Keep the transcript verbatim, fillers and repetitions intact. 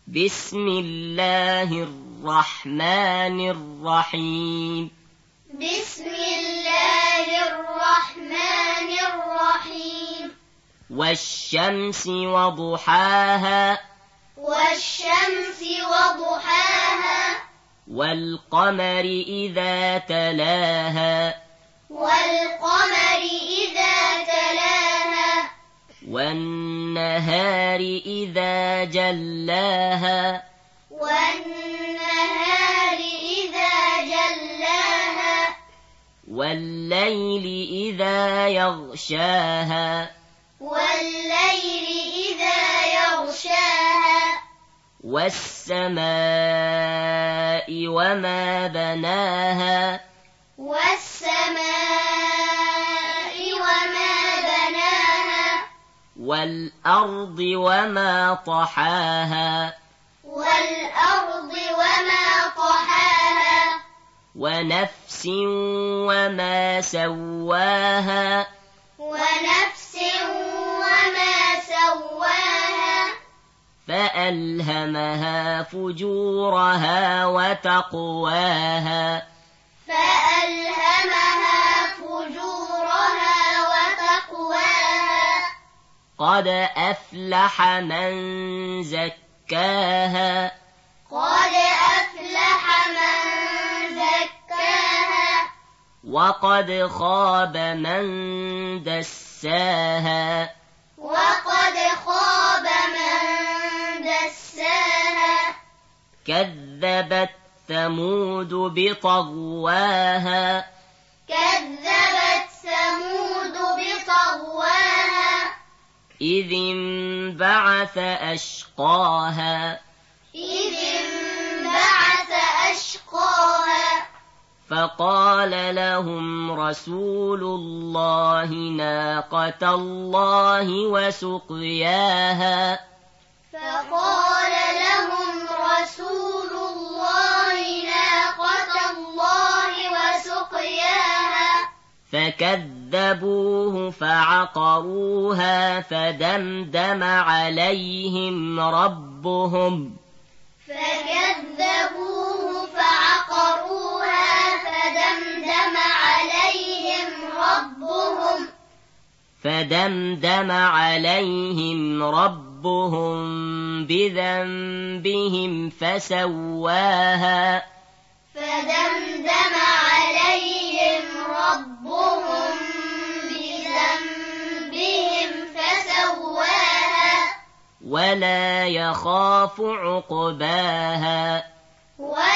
بسم الله الرحمن الرحيم بسم الله الرحمن الرحيم والشمس وضحاها والشمس وضحاها والقمر إذا تلاها والقمر إذا تلاها والنهار إذا جلاها والنهار إذا جلاها والليل إذا يغشاها والليل إذا يغشاها والسماء وما بناها والسماء وما بناها والأرض وما طحاها والأرض وما طحاها ونفس وما سواها ونفس وما سواها فألهمها فجورها وتقواها فألهمها فجورها وتقواها قد أفلح من زكاها قد أفلح من زكاها وقد خاب من دساها وقد خاب من دساها كذبت ثمود بطغواها كذبت ثمود بطغواها إذ انبعث أشقاها إذ انبعث أشقاها فقال لهم رسول الله ناقة الله وسقياها فقال لهم رسول الله ناقة الله وسقياها فكذبوه فعقروها فدمدم عليهم ربهم فكذبوه فعقروها فدمدم عليهم ربهم فدمدم عليهم ربهم بذنبهم فسواها فدمدم عليهم ربهم بذنبهم فسواها ولا يخاف عقباها ولا